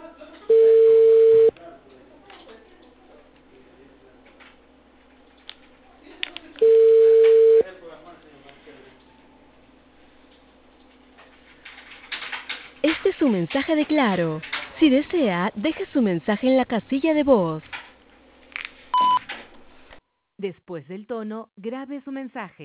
Este es su mensaje de Claro. Si desea, deje su mensaje en la casilla de voz. Después del tono, grabe su mensaje.